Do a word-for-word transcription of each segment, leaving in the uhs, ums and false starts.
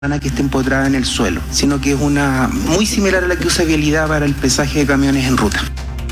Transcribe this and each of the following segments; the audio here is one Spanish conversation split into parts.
que esté empotrada en el suelo, sino que es una muy similar a la que usa Vialidad para el pesaje de camiones en ruta.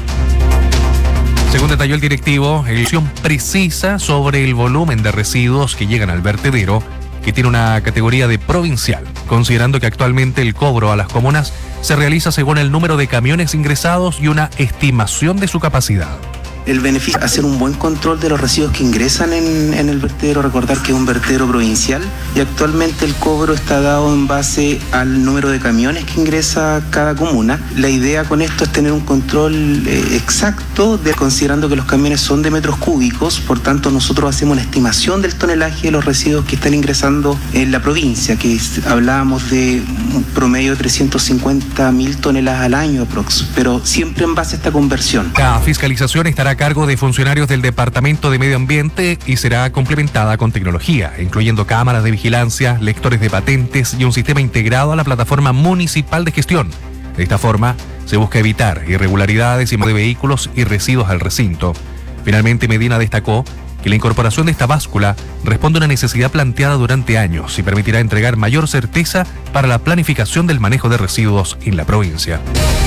Según detalló el directivo, la elección precisa sobre el volumen de residuos que llegan al vertedero, que tiene una categoría de provincial, considerando que actualmente el cobro a las comunas se realiza según el número de camiones ingresados y una estimación de su capacidad. El beneficio es hacer un buen control de los residuos que ingresan en, en el vertedero, recordar que es un vertedero provincial y actualmente el cobro está dado en base al número de camiones que ingresa cada comuna. La idea con esto es tener un control eh, exacto, de, considerando que los camiones son de metros cúbicos, por tanto nosotros hacemos una estimación del tonelaje de los residuos que están ingresando en la provincia, que es, hablábamos de un promedio de trescientos cincuenta mil toneladas al año aprox, pero siempre en base a esta conversión. La fiscalización estará a cargo de funcionarios del Departamento de Medio Ambiente y será complementada con tecnología, incluyendo cámaras de vigilancia, lectores de patentes y un sistema integrado a la plataforma municipal de gestión. De esta forma, se busca evitar irregularidades y de vehículos y residuos al recinto. Finalmente, Medina destacó que la incorporación de esta báscula responde a una necesidad planteada durante años y permitirá entregar mayor certeza para la planificación del manejo de residuos en la provincia.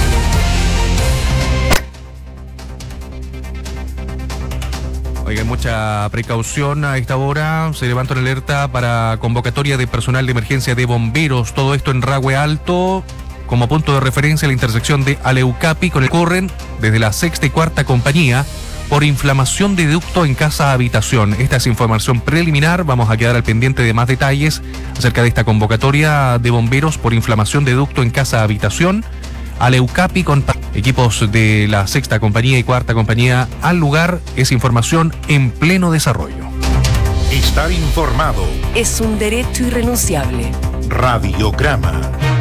Oigan, mucha precaución a esta hora. Se levanta una alerta para convocatoria de personal de emergencia de bomberos. Todo esto en Rahue Alto, como punto de referencia a la intersección de Aleucapi con el Corren desde la sexta y cuarta compañía por inflamación de ducto en casa habitación. Esta es información preliminar. Vamos a quedar al pendiente de más detalles acerca de esta convocatoria de bomberos por inflamación de ducto en casa habitación. Aleucapi con equipos de la sexta compañía y cuarta compañía al lugar. Es información en pleno desarrollo. Estar informado es un derecho irrenunciable. Radiograma.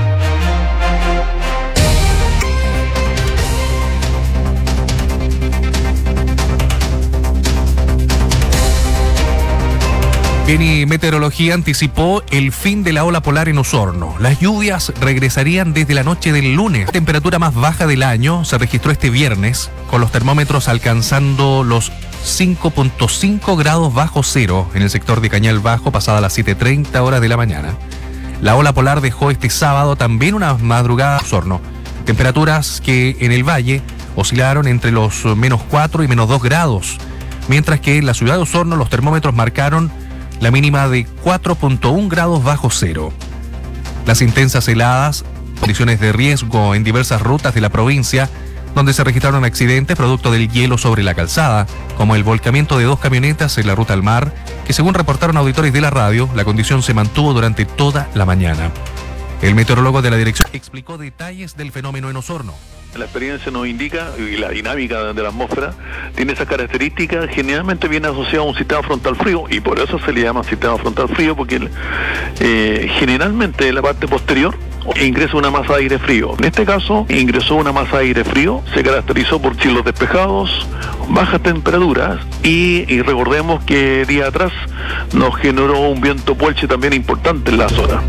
Beni Meteorología anticipó el fin de la ola polar en Osorno. Las lluvias regresarían desde la noche del lunes. La temperatura más baja del año se registró este viernes, con los termómetros alcanzando los cinco punto cinco grados bajo cero en el sector de Cañal Bajo, pasada las siete treinta horas de la mañana. La ola polar dejó este sábado también una madrugada en Osorno. Temperaturas que en el valle oscilaron entre los menos cuatro y menos dos grados, mientras que en la ciudad de Osorno los termómetros marcaron la mínima de cuatro punto uno grados bajo cero. Las intensas heladas, condiciones de riesgo en diversas rutas de la provincia, donde se registraron accidentes producto del hielo sobre la calzada, como el volcamiento de dos camionetas en la ruta al mar, que según reportaron auditores de la radio, la condición se mantuvo durante toda la mañana. El meteorólogo de la dirección explicó detalles del fenómeno en Osorno. La experiencia nos indica, y la dinámica de la atmósfera tiene esas características, generalmente viene asociado a un sistema frontal frío, y por eso se le llama sistema frontal frío, porque eh, generalmente en la parte posterior ingresa una masa de aire frío. En este caso, ingresó una masa de aire frío, se caracterizó por cielos despejados, bajas temperaturas, y, y recordemos que día atrás nos generó un viento puelche también importante en la zona.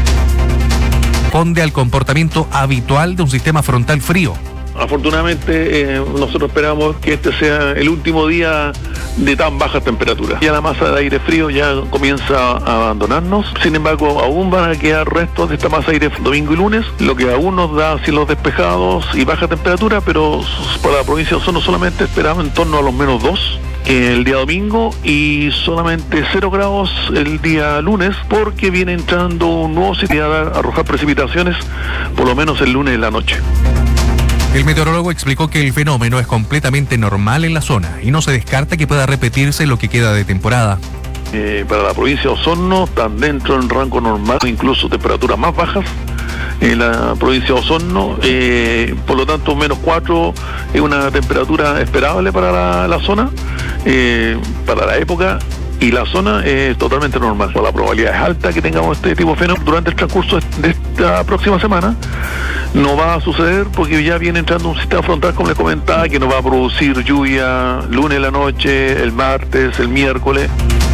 Responde al comportamiento habitual de un sistema frontal frío. Afortunadamente, eh, nosotros esperamos que este sea el último día de tan bajas temperaturas. Ya la masa de aire frío ya comienza a abandonarnos. Sin embargo, aún van a quedar restos de esta masa de aire domingo y lunes, lo que aún nos da cielos despejados y baja temperatura, pero para la provincia de Osorno solamente esperamos en torno a los menos dos el día domingo y solamente cero grados el día lunes, porque viene entrando un nuevo sistema a arrojar precipitaciones por lo menos el lunes en la noche. El meteorólogo explicó que el fenómeno es completamente normal en la zona y no se descarta que pueda repetirse lo que queda de temporada. Eh, para la provincia de Osorno están dentro del rango normal, incluso temperaturas más bajas en la provincia de Osorno, eh, por lo tanto menos cuatro es una temperatura esperable para la, la zona, eh, para la época, y la zona es totalmente normal. La probabilidad es alta que tengamos este tipo de fenómeno durante el transcurso de esta próxima semana. No va a suceder porque ya viene entrando un sistema frontal, como les comentaba, que nos va a producir lluvia lunes en la noche, el martes, el miércoles.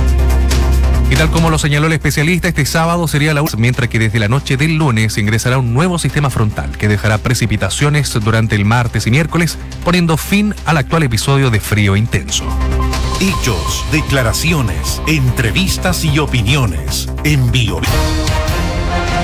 Y tal como lo señaló el especialista, este sábado sería la última, mientras que desde la noche del lunes ingresará un nuevo sistema frontal que dejará precipitaciones durante el martes y miércoles, poniendo fin al actual episodio de frío intenso. Hechos, declaraciones, entrevistas y opiniones en Bio.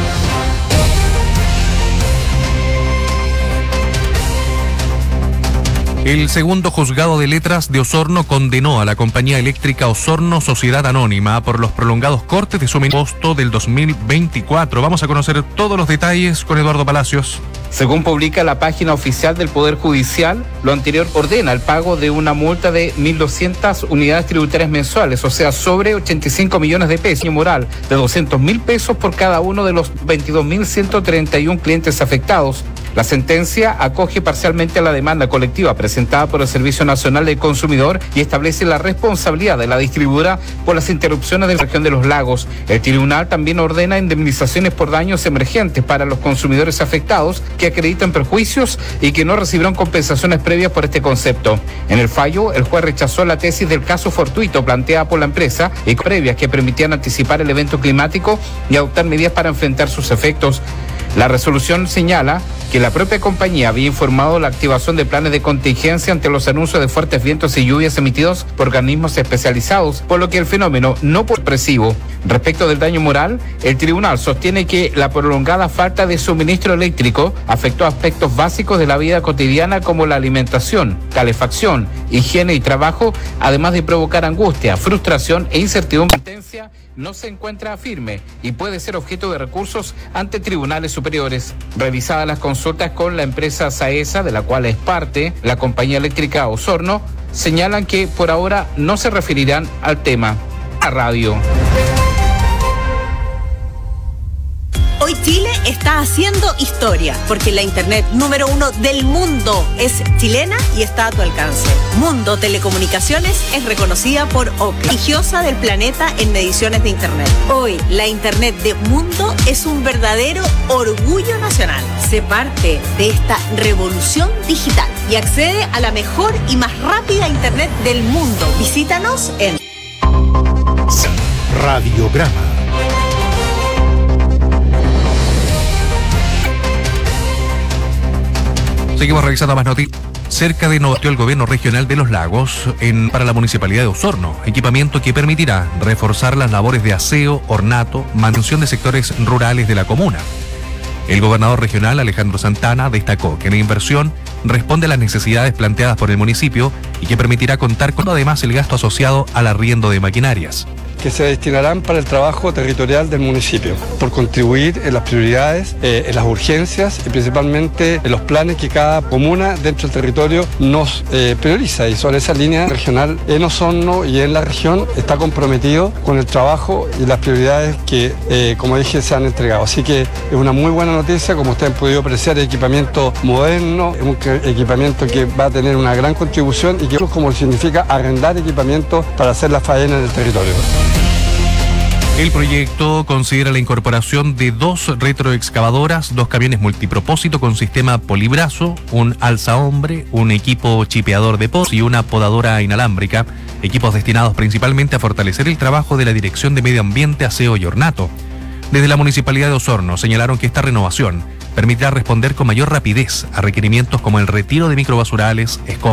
El segundo juzgado de letras de Osorno condenó a la compañía eléctrica Osorno Sociedad Anónima por los prolongados cortes de suministro en agosto del dos mil veinticuatro. Vamos a conocer todos los detalles con Eduardo Palacios. Según publica la página oficial del Poder Judicial, lo anterior ordena el pago de una multa de mil doscientas unidades tributarias mensuales, o sea, sobre ochenta y cinco millones de pesos, y moral de doscientos mil pesos por cada uno de los veintidós mil ciento treinta y uno clientes afectados. La sentencia acoge parcialmente a la demanda colectiva presentada por el Servicio Nacional del Consumidor y establece la responsabilidad de la distribuidora por las interrupciones de la región de los lagos. El tribunal también ordena indemnizaciones por daños emergentes para los consumidores afectados que acreditan perjuicios y que no recibieron compensaciones previas por este concepto. En el fallo, el juez rechazó la tesis del caso fortuito planteada por la empresa y previas que permitían anticipar el evento climático y adoptar medidas para enfrentar sus efectos. La resolución señala que la propia compañía había informado la activación de planes de contingencia ante los anuncios de fuertes vientos y lluvias emitidos por organismos especializados, por lo que el fenómeno no fue expresivo. Respecto del daño moral, el tribunal sostiene que la prolongada falta de suministro eléctrico afectó aspectos básicos de la vida cotidiana como la alimentación, calefacción, higiene y trabajo, además de provocar angustia, frustración e incertidumbre. La sentencia no se encuentra firme y puede ser objeto de recursos ante tribunales superiores. Revisadas las consultas con la empresa SAESA, de la cual es parte la compañía eléctrica Osorno, señalan que por ahora no se referirán al tema. A radio. Hoy Chile está haciendo historia, porque la internet número uno del mundo es chilena y está a tu alcance. Mundo Telecomunicaciones es reconocida por O C L A, religiosa del planeta en mediciones de internet. Hoy, la internet de Mundo es un verdadero orgullo nacional. Sé parte de esta revolución digital y accede a la mejor y más rápida internet del mundo. Visítanos en Radiograma. Seguimos revisando más noticias. Cerca de Novatio, el gobierno regional de Los Lagos en, para la municipalidad de Osorno, equipamiento que permitirá reforzar las labores de aseo, ornato, mantención de sectores rurales de la comuna. El gobernador regional, Alejandro Santana, destacó que la inversión responde a las necesidades planteadas por el municipio y que permitirá contar con además el gasto asociado al arriendo de maquinarias, que se destinarán para el trabajo territorial del municipio, por contribuir en las prioridades, eh, en las urgencias y principalmente en los planes que cada comuna dentro del territorio nos eh, prioriza. Y sobre esa línea regional en Osorno y en la región está comprometido con el trabajo y las prioridades que, eh, como dije, se han entregado. Así que es una muy buena noticia, como ustedes han podido apreciar, equipamiento moderno, un equipamiento que va a tener una gran contribución y que como significa arrendar equipamiento para hacer la faena en el territorio. El proyecto considera la incorporación de dos retroexcavadoras, dos camiones multipropósito con sistema polibrazo, un alzahombre, un equipo chipeador de poz y una podadora inalámbrica, equipos destinados principalmente a fortalecer el trabajo de la Dirección de Medio Ambiente, Aseo y Ornato. Desde la Municipalidad de Osorno señalaron que esta renovación permitirá responder con mayor rapidez a requerimientos como el retiro de microbasurales, escombros,